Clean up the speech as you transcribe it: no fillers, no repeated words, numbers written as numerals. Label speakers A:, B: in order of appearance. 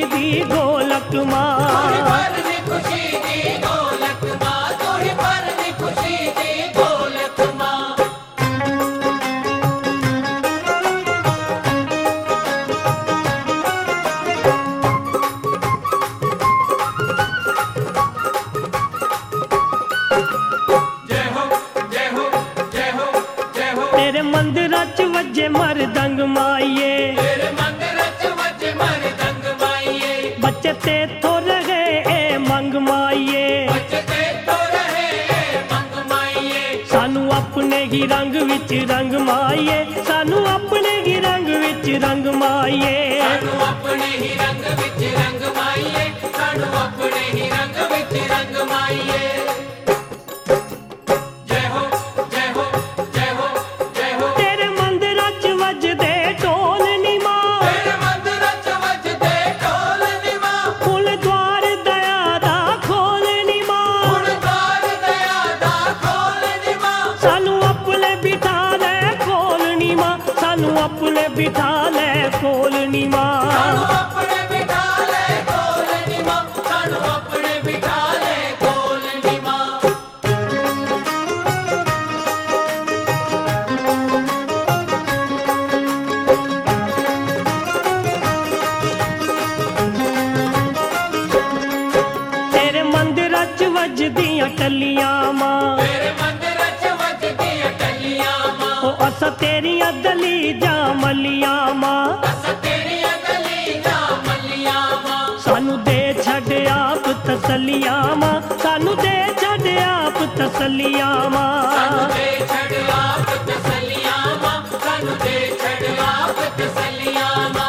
A: दी गोलक मां,
B: तोड़ी भरनी खुशी दी गोलक मां, तोड़ी भरनी खुशी दी गोलक मां। जय हो जय हो जय हो जय हो,
A: तेरे मंदिर च वजे मरदंग माइये,
B: तेरे मंदिर च वजे मरदंग माइये,
A: बच्चे ते तो रहे ए मंग माइये,
B: बचते तो रहे मंग माइये,
A: सानू अपने ही रंग विच रंग माइये, सानू अपने ही रंग विच रंग माइये,
B: सानू अपने ही रंग विच रंग माइये, सानू अपने ही रंग विच रंग माइये। जय हो जय हो जय हो जय हो,
A: तेरे मंदिर च वजदे ढोल नी मां,
B: तेरे मंदिर च वजदे ढोल नी मां,
A: फुल द्वार दया दा खोल नी मां,
B: हुण द्वार दया दा खोल नी मां,
A: सानू अपने बिठा ले खोल नी मां, सानू अपने बिठा ले खोल नी मां।
B: सानू अपने बिठा ले खोल नी मां, सानू अपने बिठा ले खोल नी मां।
A: तेरे मंदिर च वजदियां टलियां मां,
B: तेरे मंदिर च वजदियां टलियां मां,
A: ओ असा तेरियां दलीजां मलियां मां,
B: अस तेरियां दलीजां मलियां मां,
A: सानू दे छड़ आप तसलियां मां, सानू दे छड़ आप तसलियां मां।
B: सानू दे छड़ आप तसलियां मां, सानू दे छड़ आप तसलियां मां।